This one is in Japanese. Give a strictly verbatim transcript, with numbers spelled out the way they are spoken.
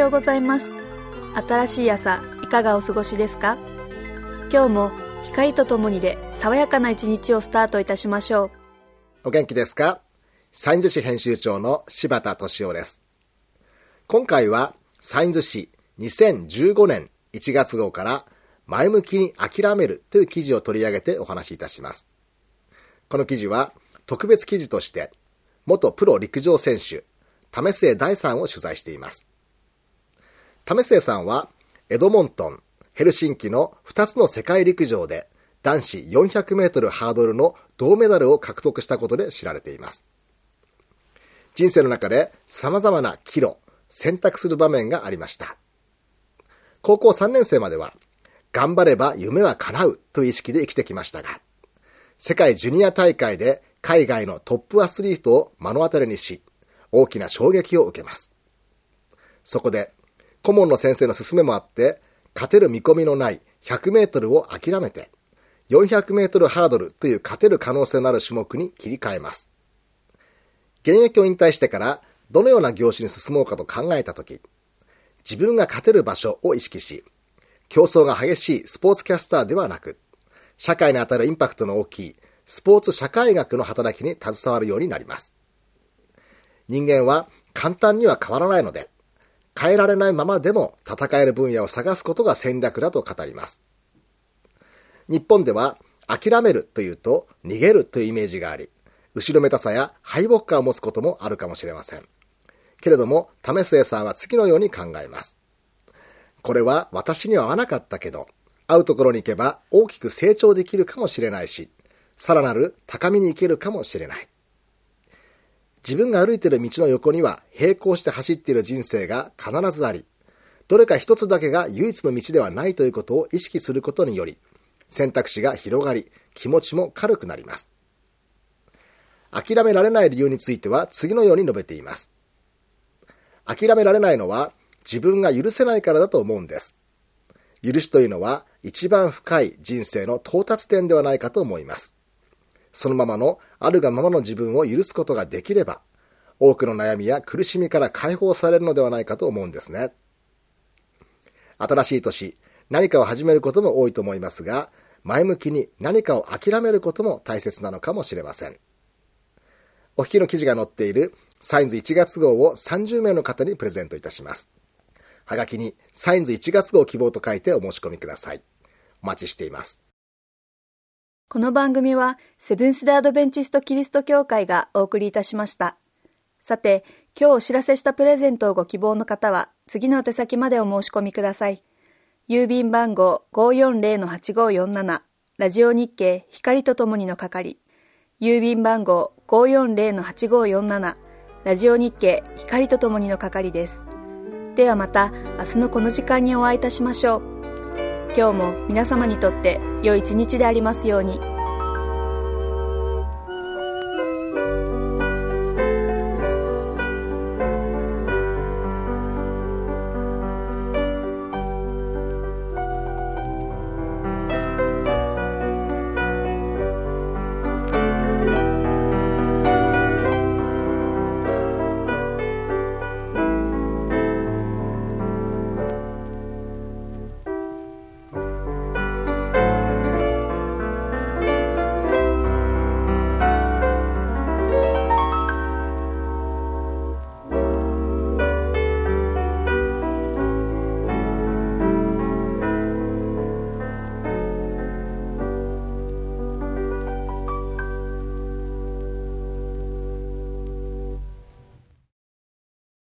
ようございます。新しい朝、いかがお過ごしですか？今日も光とともにで爽やかな一日をスタートいたしましょう。 お元気ですか？サインズ紙編集長の柴田俊夫です。今回はサインズ紙にせんじゅうごねんいちがつ号から前向きに諦めるという記事を取り上げてお話しいたします。この記事は特別記事として元プロ陸上選手為末大さんを取材しています。為末さんはエドモントン、ヘルシンキのふたつの世界陸上で男子よんひゃくメートルハードルの銅メダルを獲得したことで知られています。人生の中で様々な岐路、選択する場面がありました。高校さんねん生までは頑張れば夢は叶うという意識で生きてきましたが、世界ジュニア大会で海外のトップアスリートを目の当たりにし、大きな衝撃を受けます。そこで顧問の先生の勧めもあって勝てる見込みのないひゃくメートルを諦めてよんひゃくメートルハードルという勝てる可能性のある種目に切り替えます。現役を引退してからどのような業種に進もうかと考えたとき、自分が勝てる場所を意識し、競争が激しいスポーツキャスターではなく、社会に与えるインパクトの大きいスポーツ社会学の働きに携わるようになります。人間は簡単には変わらないので、変えられないままでも戦える分野を探すことが戦略だと語ります。日本では諦めるというと逃げるというイメージがあり、後ろめたさや敗北感を持つこともあるかもしれません。けれども為末さんは次のように考えます。これは私には合わなかったけど、合うところに行けば大きく成長できるかもしれないし、さらなる高みに行けるかもしれない。自分が歩いている道の横には並行して走っている人生が必ずあり、どれか一つだけが唯一の道ではないということを意識することにより、選択肢が広がり、気持ちも軽くなります。諦められない理由については次のように述べています。諦められないのは自分が許せないからだと思うんです。許しというのは一番深い人生の到達点ではないかと思います。そのままのあるがままの自分を許すことができれば、多くの悩みや苦しみから解放されるのではないかと思うんですね。新しい年、何かを始めることも多いと思いますが、前向きに何かを諦めることも大切なのかもしれません。お聞きの記事が載っているサインズいちがつ号をさんじゅうめいの方にプレゼントいたします。はがきにサインズいちがつ号希望と書いてお申し込みください。お待ちしています。 この番組はセブンス・デ・アドベンチスト・キリスト教会がお送りいたしました。さて、今日お知らせしたプレゼントをご希望の方は次の宛先までお申し込みください。郵便番号 ごーよんぜろのはちごーよんなな ラジオ日経光とともにの係、郵便番号 ごーよんぜろのはちごーよんなな ラジオ日経光とともにの係です。ではまた明日のこの時間にお会いいたしましょう。今日も皆様にとって良い一日でありますように。